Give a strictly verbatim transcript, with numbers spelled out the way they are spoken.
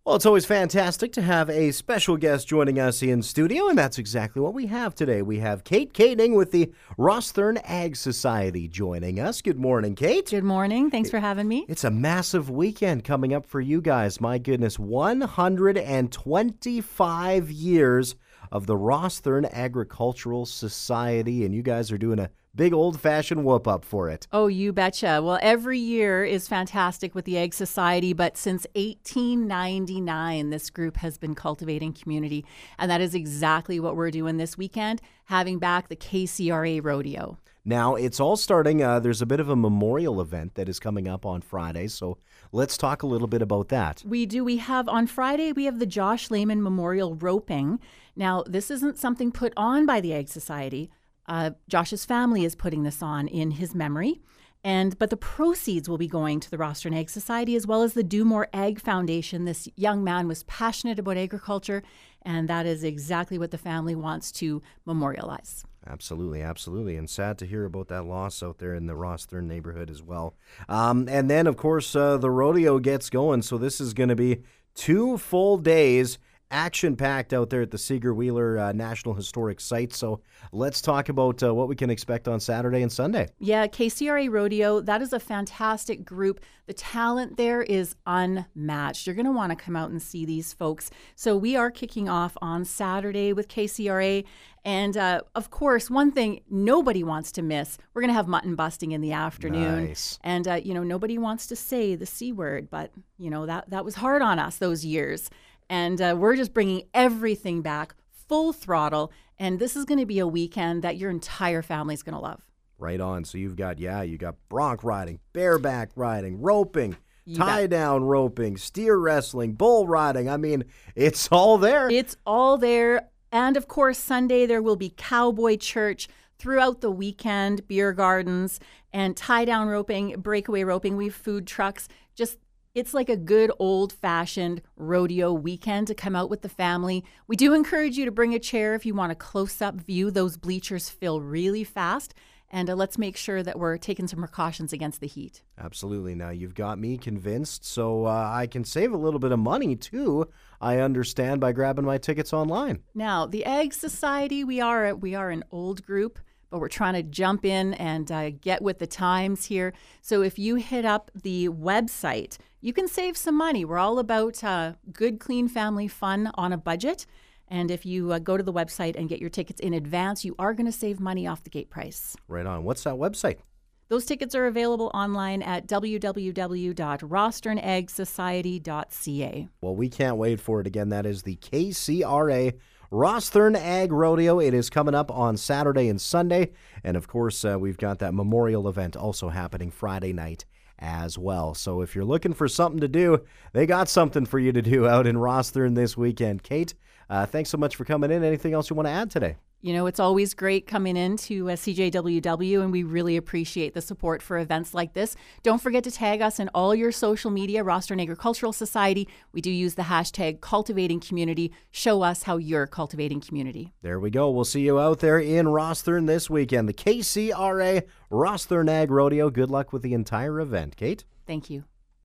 Well, it's always fantastic to have a special guest joining us in studio, and that's exactly what we have today. We have Kate Koenig with the Rosthern Ag Society joining us. Good morning, Kate. Good morning. Thanks for having me. It's a massive weekend coming up for you guys. My goodness, one hundred twenty-five years of the Rosthern Agricultural Society, and you guys are doing a big old-fashioned whoop-up for it. Oh, you betcha. Well, every year is fantastic with the Ag Society, but since eighteen ninety-nine, this group has been cultivating community, and that is exactly what we're doing this weekend, having back the K C R A Rodeo. Now, it's all starting, uh, there's a bit of a memorial event that is coming up on Friday, so let's talk a little bit about that. We do. We have, on Friday, we have the Josh Lehman Memorial Roping. Now, this isn't something put on by the Ag Society. Uh, Josh's family is putting this on in his memory, and but the proceeds will be going to the Rosthern Ag Society as well as the Do More Ag Foundation. This young man was passionate about agriculture, and that is exactly what the family wants to memorialize. Absolutely, absolutely, and sad to hear about that loss out there in the Rosthern neighborhood as well. Um, and then, of course, uh, the rodeo gets going, so this is going to be two full days action-packed out there at the Seeger Wheeler uh, National Historic Site. So let's talk about uh, what we can expect on Saturday and Sunday. Yeah, K C R A Rodeo, that is a fantastic group. The talent there is unmatched. You're going to want to come out and see these folks. So we are kicking off on Saturday with K C R A. And uh, of course, one thing nobody wants to miss, we're going to have mutton busting in the afternoon. Nice. And, uh, you know, nobody wants to say the C word, but, you know, that, that was hard on us those years. And uh, we're just bringing everything back full throttle. And this is going to be a weekend that your entire family is going to love. Right on. So you've got, yeah, you got bronc riding, bareback riding, roping, You tie-down roping, steer wrestling, bull riding. I mean, it's all there. It's all there. And of course, Sunday there will be cowboy church throughout the weekend, beer gardens, and tie-down roping, breakaway roping. We have food trucks. Just It's like a good old-fashioned rodeo weekend to come out with the family. We do encourage you to bring a chair if you want a close-up view. Those bleachers fill really fast. And uh, let's make sure that we're taking some precautions against the heat. Absolutely. Now, you've got me convinced, so uh, I can save a little bit of money, too, I understand, by grabbing my tickets online. Now, the Ag Society, we are, we are an old group, but we're trying to jump in and uh, get with the times here. So if you hit up the website, you can save some money. We're all about uh, good, clean family fun on a budget. And if you uh, go to the website and get your tickets in advance, you are going to save money off the gate price. Right on. What's that website? Those tickets are available online at w w w dot rosthern ag society dot c a. Well, we can't wait for it again. That is the K C R A Rosthern Ag Rodeo. It is coming up on Saturday and Sunday. And, of course, uh, we've got that memorial event also happening Friday night as well. So if you're looking for something to do, they got something for you to do out in Rosthern this weekend. Kate, uh, thanks so much for coming in. Anything else you want to add today? You know, it's always great coming into uh, C J W W, and we really appreciate the support for events like this. Don't forget to tag us in all your social media, Rosthern Agricultural Society. We do use the hashtag cultivating community. Show us how you're cultivating community. There we go. We'll see you out there in Rosthern this weekend. The K C R A Rosthern Ag Rodeo. Good luck with the entire event. Kate? Thank you.